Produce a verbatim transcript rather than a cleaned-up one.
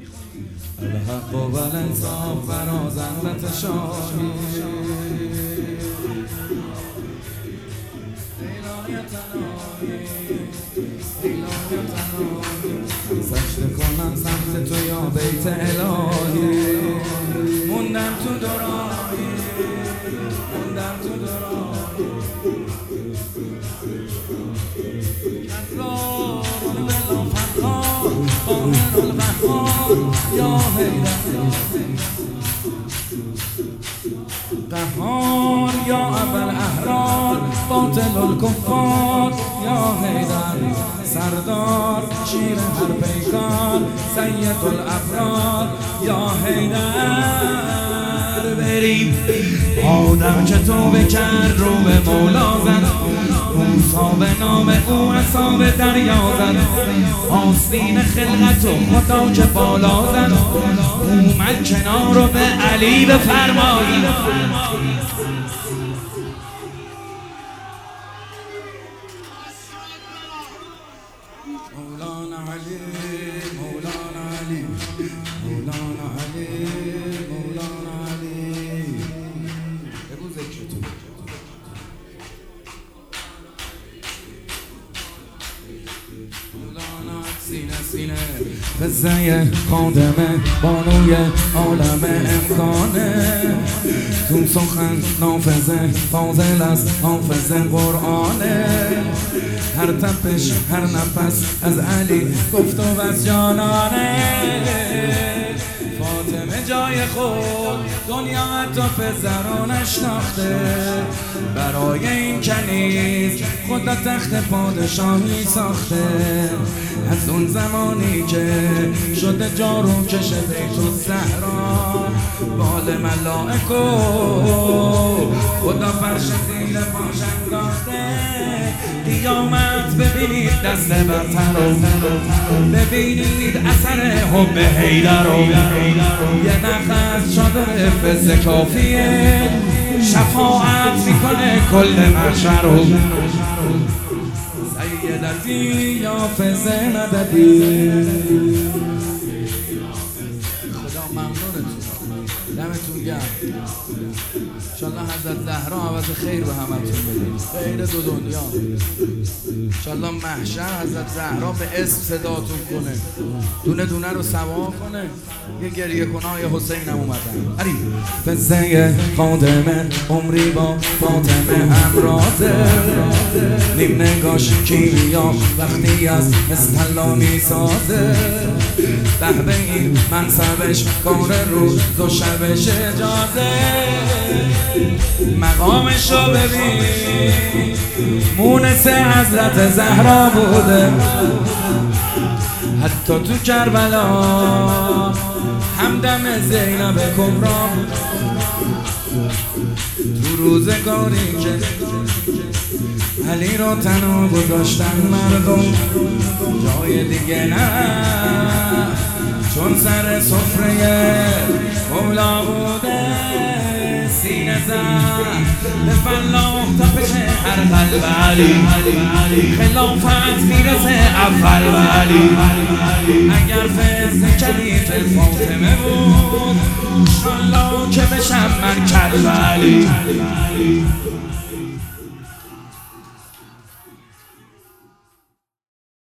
الحق و الانصاف فرازندت شاهی سجده کنم سمت تو یا بیت الهی موندم تو دراهی موندم تو دراهی اسرار بلا فخار قاهر القهار یا حیدر قهار یا ابا الاحرار باطل الکفار یا حیدر سردار شیر هر پیکار سید الابرار یا حیدر بریم آدم که توبه کرد رو به مولا زد موسی به نام او عصا به دریا زد آستین خلقت و خدا که بالا زد اومد کنار رو به علی بفرمایید مولانا علی مولانا علی مولانا علی مولانا علی بگو ذکرتو مولانا سینه سینه قصه خادمه بانوی عالم امکانه تو سخن نافذه فاضل از حافظ قرآنه هر تپش هر نفس از علی گفت و از جانانه فاطمه جای خود دنیا حتی پسرو نشناخته برای این کنیز خدا تخت پادشاهی ساخته از اون زمانی که شده جارو کش بیت الزهرا بال ملائکو خدا فرش زیر پاش انداخته قیامت ببینید دست برتر رو ببینید اثر حب حیدر رو یه نفس چادر فز کافیه شفاعت میکنه کل محشر رو سیدتی یا فز مددی خدا ممنونتون دمتون گرم انشالله حضرت زهرا عوض خیر به همتون بده خیر دو دنیا انشالله محشر حضرت زهرا به اسم صداتون کنه دونه دونه رو سوا کنه یه گریه کنای حسین هم اومدن علی فزه خادمه عمری با فاطمه همرازه نیم نگاش کیمیا وقتی از استلا میسازه به این منصبش کار روز و شبش اجازه مقامشو ببین مونس حضرت زهرا بوده حتی تو کربلا همدم زینب کبرا تو روزگاری که علی رو تنها گذاشتن مردم جای دیگه نه چون سر سفره مولا بوده سینه زن به فلاح تپش هر قلب علی خلافت میرسه اول و علی اگر فز کلیف فاطمه بود انشالله که بشم من کل علی